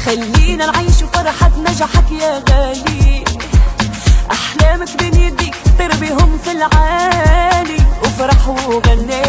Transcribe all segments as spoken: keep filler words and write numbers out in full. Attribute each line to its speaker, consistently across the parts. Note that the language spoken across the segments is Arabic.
Speaker 1: خلينا نعيش فرحة نجاحك يا غالي. أحلامك بين يديك طير بيهم في العالي وفرح وغني.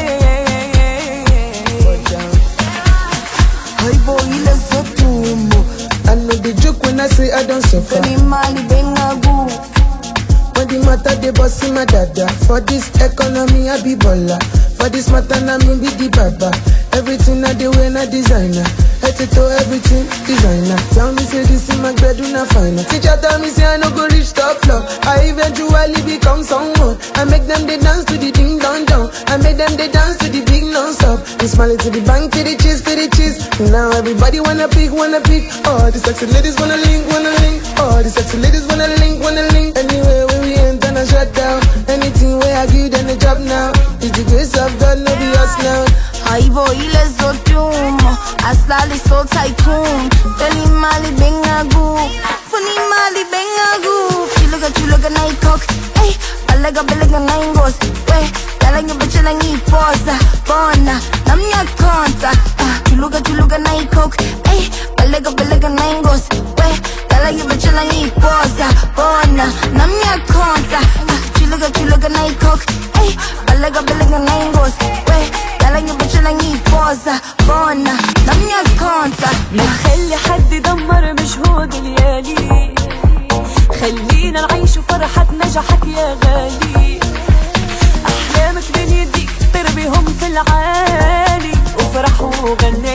Speaker 2: Hi boy, let's go to mo. I know the joke when I say I don't suffer.
Speaker 1: Feli mali bengabu.
Speaker 2: When the matter they bossy my dada. For this economy I be baller. For this matter na me be the baba. Everything I do when I designer. Head to toe everything designer. Tell me say this is my bedroom na final. Teacher tell me say I no go reach top floor. I eventually become someone. I make them they dance to the ding dong dong. I make them they dance to the big non-stop. And smile to the bank, to the cheese, to the cheese. Now everybody wanna pick, wanna pick. Oh, the sexy ladies wanna link, wanna link. Oh, the sexy ladies wanna link, wanna link. Anywhere where we enter and shut down. Anything where I give them a job now. It's the grace of God, no be us now.
Speaker 1: Hi boy, let's go doom. Aslali so tycoon. Feli mali bengagu. Funny mali bengagu. Chuluga chuluga night cock. Hey, balaga balaga nine goes. Hey, dalangi bachalangi posa. Bona, namnya konta. Chuluga chuluga night cock. Hey, balaga balaga nine goes. Hey, dalangi bachalangi posa. Bona, namnya konta. Chuluga chuluga night cock. Hey, balaga balaga nine goes. Hey, dalangi bachalangi posa. Bona, namnya konta. ما تخلي حد يدمر مجهود الليالي. خلينا نعيش فرحة نجاحك يا غالي. أحلامك بين يديك طير بيهم في العالي وفرح وغني.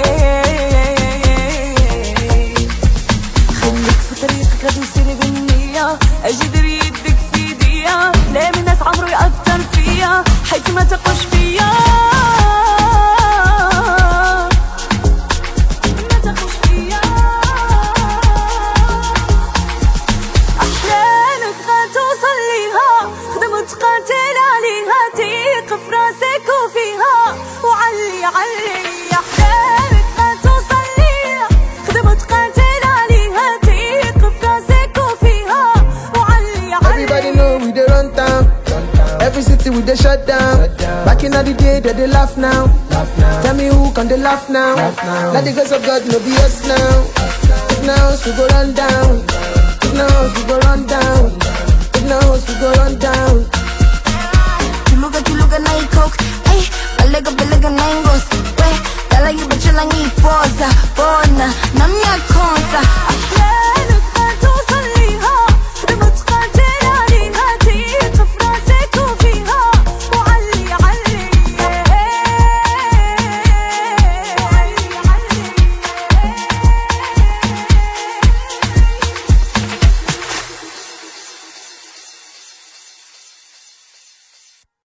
Speaker 1: خليك في طريقك غادي وسيري بالنية. أجدر يدك في ايديا. لا من ناس عمرو يأثر فيا حيث ما تقوش فيا. قاتل عليها تيق في راسك وفيها وعلي علي أحلامك ما توصل ليها. خدم تقاتل عليها تيق في راسك وفيها وعلي علي.
Speaker 2: Everybody know we dey run town. Every city we dey shut down. Back in the day they dey laugh now. Tell me who can they laugh now? Let the grace of God no be us now. If now we go run down.